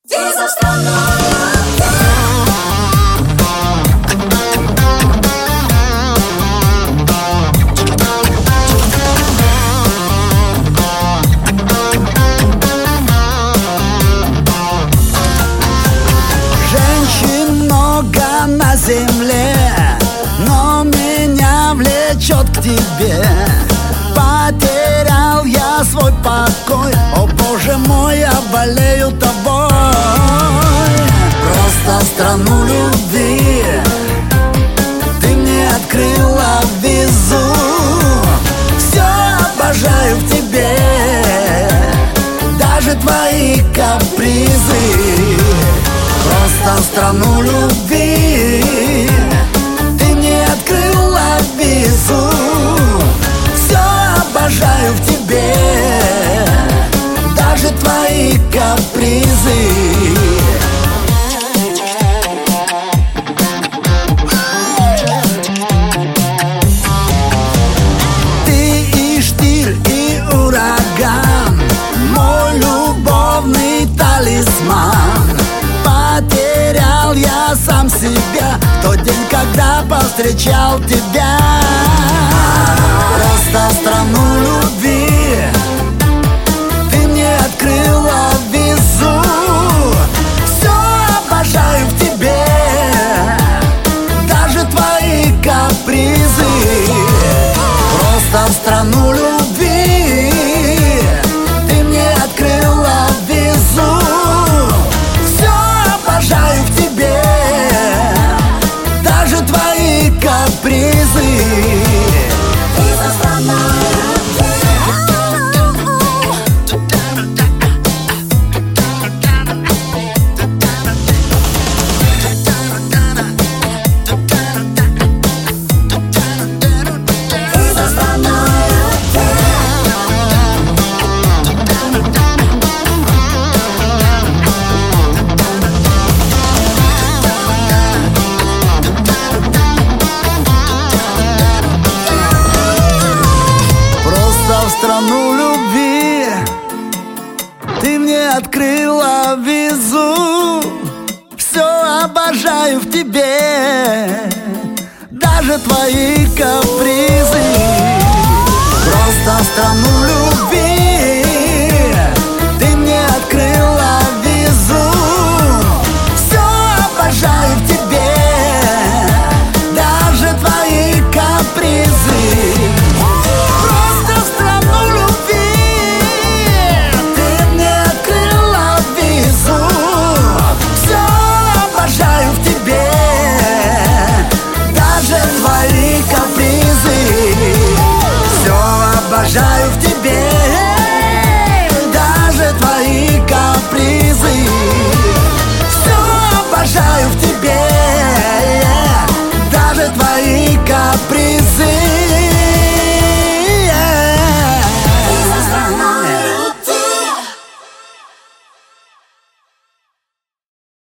Женщин много на земле, но меня влечет к тебе. Потерял я свой покой, о боже мой, я болею тобой. Просто страну любви ты мне открыла визу. Все обожаю в тебе, даже твои капризы. Просто страну любви ты мне открыла визу. Все обожаю в тебе, даже твои капризы. Ты и штиль, и ураган, мой любовный талисман. Потерял я сам себя в тот день, когда повстречал тебя. Просто страну любви ты мне открыла визу. Все обожаю в тебе, даже твои капризы. Просто в страну любви ты мне открыла визу. Обожаю в тебе, даже твои капризы. В страну любви ты мне открыла визу. Все обожаю в тебе, даже твои капризы. Просто в страну любви